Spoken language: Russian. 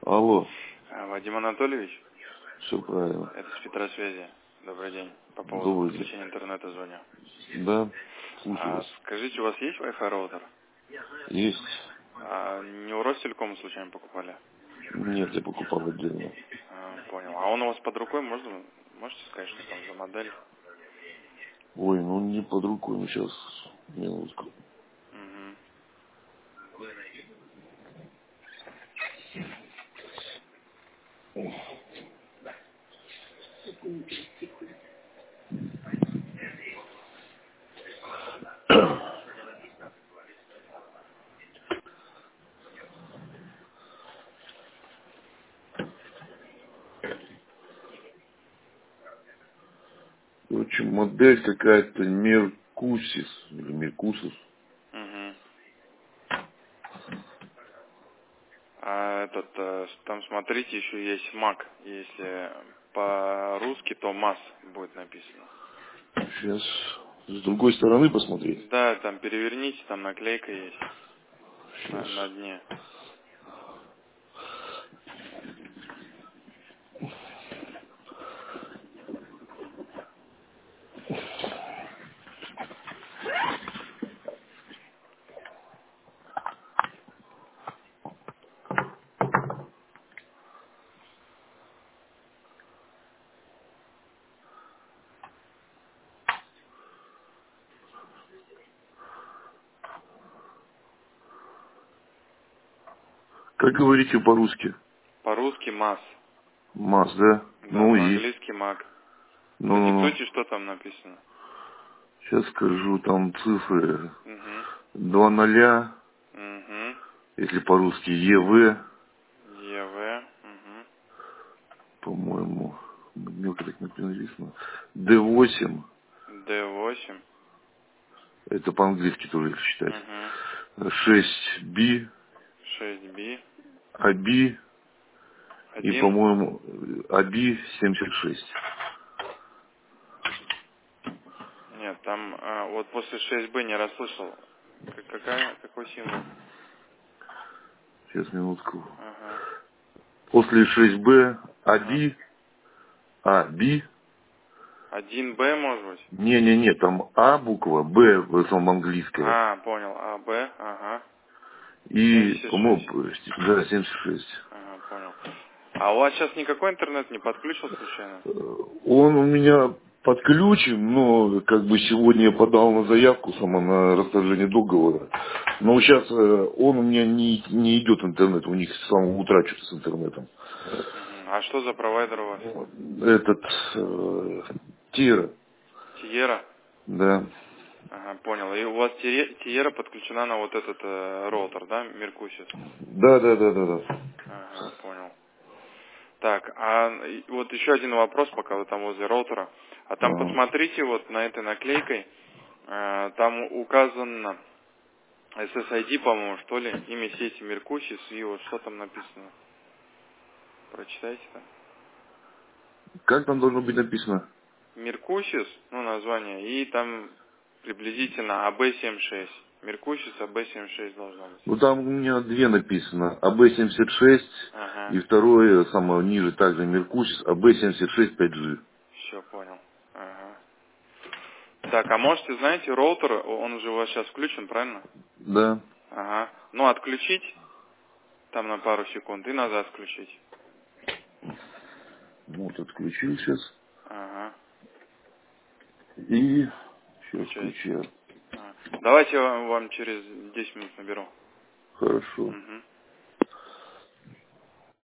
Алло. Вадим Анатольевич, Все правильно. это с Петросвязи. Добрый день. По поводу Добрый день. подключения интернета звоню. Да, слушаю вас. Скажите, у вас есть Wi-Fi роутер? Есть. Не у Ростелекома случайно покупали? Нет, я покупал отдельно. Понял. А он у вас под рукой, можете сказать, что там за модель? Ой, ну не под рукой, ну сейчас, минутку. Угу. Короче, модель какая-то Меркусис или Меркусус. Угу. Там смотрите, еще есть Mac. Если по-русски, то МАС будет написано. Сейчас с другой стороны посмотреть. Да, там переверните, там наклейка есть Сейчас. на дне. Как говорите по-русски? По-русски МАС. МАС, да? Да, Ну и? по-английски Mac. Ну. Продиктуйте, что там написано. Сейчас скажу, там цифры. Угу. 2 0, Угу. если по-русски ЕВ, ЕВ. Угу. по-моему, мелко так написано. Д8, Д8. это по-английски тоже их считать. Угу. 6B, 6B. АБИ и, 1. по-моему, АБИ 76. Нет, там вот после 6B не расслышал. Какой символ? Сейчас, минутку. Ага. После 6B Ага. АБИ, АБИ, 1Б, может быть? не, там А буква, Б в основном английская. Понял. АБ. Ага. И, по-моему, 76. да, 76. Ага, понял. А у вас сейчас никакой интернет не подключил случайно? Он у меня подключен, но как бы сегодня я подал на заявку сама на расторжение договора. Но сейчас он у меня не идет интернет, у них с самого утра что-то с интернетом. Угу. А что за провайдер у вас? Этот Тира, Тиера? да. Ага, понял. И у вас Тиера подключена на вот этот роутер, да, Меркусис? Да. Ага, понял. Так, вот еще один вопрос, пока вы там возле роутера. А там Ага. посмотрите, вот на этой наклейкой, там указано SSID, по-моему, что ли, имя сети Меркусис, и вот что там написано. Прочитайте там. Как там должно быть написано? Меркусис, ну, название, и там приблизительно АБ-76. Меркусис АБ-76 должно быть. Ну там у меня две написано. АБ-76 Ага, и второе, самое ниже, также Меркусис, АБ-76 5G. все понял. Ага. Так, а можете, знаете, роутер, он уже у вас сейчас включен, правильно? Да. Ага. Ну, отключить, там на пару секунд, и назад включить. Вот отключил сейчас. Ага. И сейчас Включайте. включаю. Давайте я вам через 10 минут наберу. Хорошо. Угу.